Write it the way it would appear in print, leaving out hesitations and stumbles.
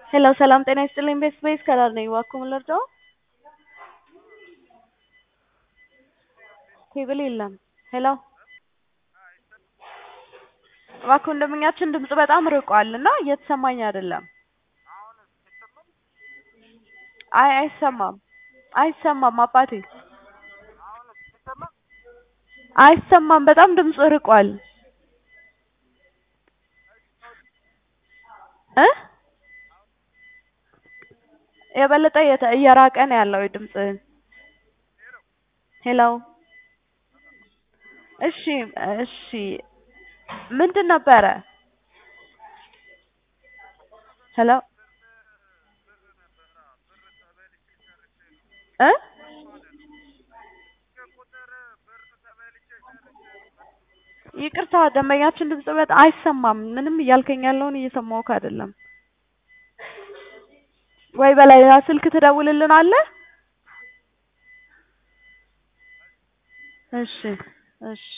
ሄሎ ሰላም ጤና ይስጥልኝ ቤስ ከላር ነኝ እባክዎ ምን ልርዳዎ? ኬብል የለም ሄሎ እባክዎ ደንበኛችን ድምፁ በጣም ርቋል እና እየተሰማኝ አይደለም አይሰማም አይሰማም አባቴ አይሰማም በጣም ድምፁ ርቋል እ የበለጠ እየራቀ ነው ያለው ድምፅህ ሄሎ እሺ እሺ ምንድን ነበረ ሄሎ እ ይቅርታ ደንበኛችን ድምፅ በጣም አይሰማም ምንም እያልከኝ ያለውን እየሰማሁህ አይደለም ወይ በሌላ ስልክ ትደውልልናለህ እሺ እሺ